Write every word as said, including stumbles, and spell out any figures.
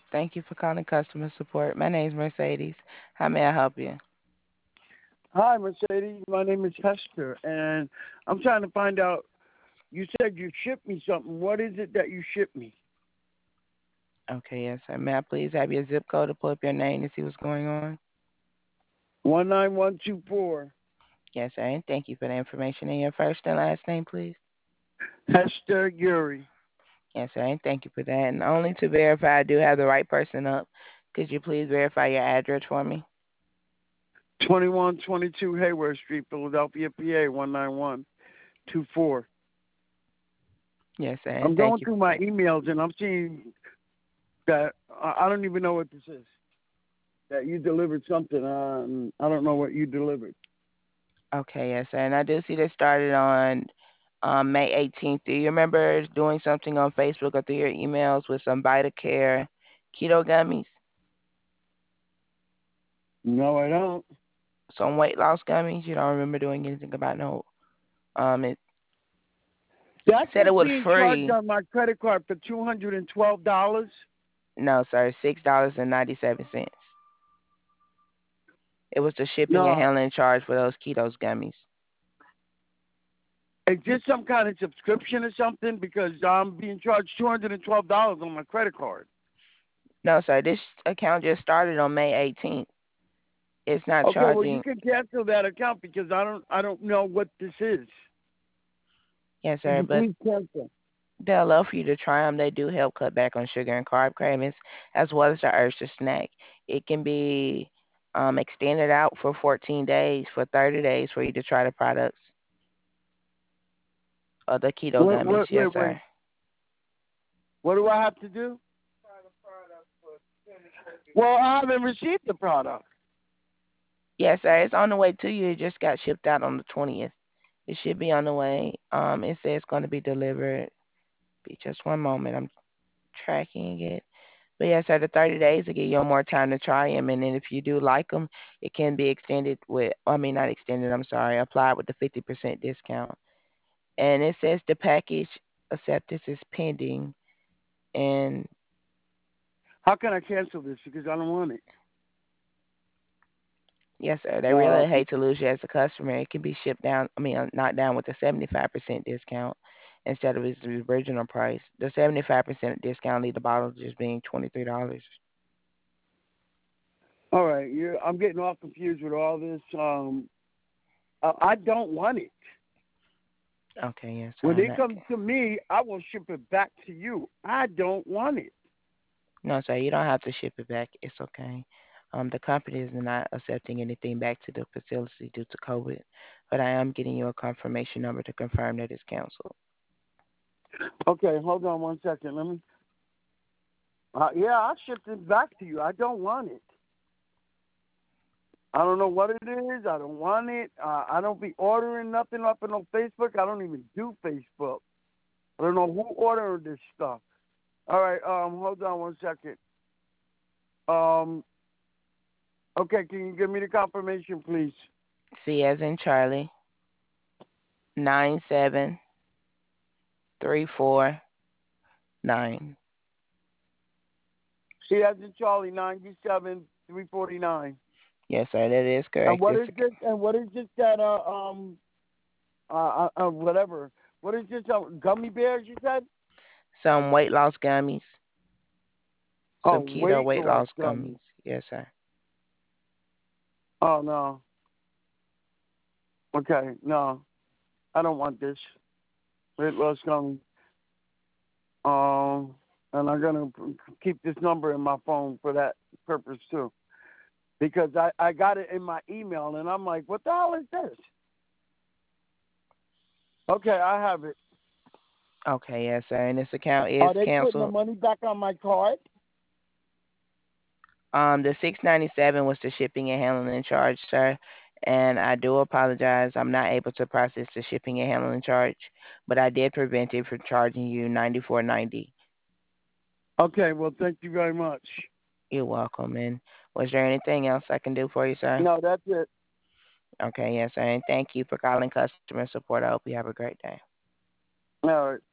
Thank you for calling customer support. My name is Mercedes. How may I help you? Hi, Mercedes. My name is Hester, and I'm trying to find out. You said you shipped me something. What is it that you shipped me? Okay, yes, sir. May I please have your zip code to pull up your name to see what's going on? One nine one two four. Yes, sir. And thank you for the information. And your first and last name, please? Hester Yuri. Yes, sir. And thank you for that. And only to verify I do have the right person up, could you please verify your address for me? Twenty-one twenty-two Hayward Street, Philadelphia, P A one nine one two four. Yes, sir. And I'm thank going you. through my emails and I'm seeing that I I don't even know what this is. That you delivered something. Um, I don't know what you delivered. Okay, yes, sir. And I do see this started on um, May eighteenth. Do you remember doing something on Facebook or through your emails with some VitaCare keto gummies? No, I don't. Some weight loss gummies. You don't remember doing anything about no. Um, it That's said it what's was being charged free. on my credit card for two hundred and twelve dollars. No, sir, six dollars and ninety seven cents. It was the shipping and No, handling charge for those ketos gummies. is this some kind of subscription or something? Because I'm being charged two hundred and twelve dollars on my credit card. No, sir, this account just started on May eighteenth. It's not Okay, well you charging. can cancel that account because I don't I don't know what this is. Yes, Could sir, you but please cancel? they'll love for you to try them. They do help cut back on sugar and carb cravings, as well as the urge to snack. It can be um, extended out for fourteen days, for thirty days for you to try the products or the keto Wait, gummies. wait, Yes, wait, wait. sir. What do I have to do? Well, I haven't received the product. Yes, sir. It's on the way to you. It just got shipped out on the twentieth. It should be on the way. Um, it says it's going to be delivered. Be just one moment. I'm tracking it. But yes, sir, the thirty days to give you more time to try them. And then if you do like them, it can be extended with, I mean, not extended, I'm sorry, applied with the fifty percent discount. And it says the package acceptance is pending. And How can I cancel this? Because I don't want it. yes, sir, they Uh, really hate to lose you as a customer. It can be shipped down, I mean, uh, not down with a seventy-five percent discount instead of its original price. The seventy-five percent discount leave the bottle just being twenty-three dollars. all right, you I'm getting all confused with all this. Um, I, I don't want it. Okay, yes, sir. When in it that comes case. to me, I will ship it back to you. I don't want it. No, sir, you don't have to ship it back. It's okay. Um, the company is not accepting anything back to the facility due to COVID, but I am getting you a confirmation number to confirm that it's canceled. Okay, hold on one second. Let me. Uh, yeah, I shipped it back to you. I don't want it. I don't know what it is. I don't want it. Uh, I don't be ordering nothing up on Facebook. I don't even do Facebook. I don't know who ordered this stuff. All right, um, hold on one second. Um, okay, can you give me the confirmation, please? C as in Charlie, nine seven three four nine. C as in Charlie, ninety-seven three forty-nine. Yes, sir, that is And correct. what It's is this? And what is this that uh um uh, uh, uh whatever? What is this? Uh, gummy bears? You said? some weight loss gummies, Oh, some keto weight weight loss loss gummy. gummies. Yes, sir. Oh no. Okay, no, I don't want this weight loss gummy. Um, and I'm gonna p- keep this number in my phone for that purpose too, because I I got it in my email, and I'm like, what the hell is this? Okay, I have it. Okay, yes, sir. And this account is Are they putting the canceled. money back on my card? Um, the six ninety seven was the shipping and handling charge, sir. And I do apologize. I'm not able to process the shipping and handling charge, but I did prevent it from charging you ninety four ninety. Okay, well, thank you very much. You're welcome. And was there anything else I can do for you, sir? No, that's it. Okay, yes, sir. And thank you for calling customer support. I hope you have a great day. All right.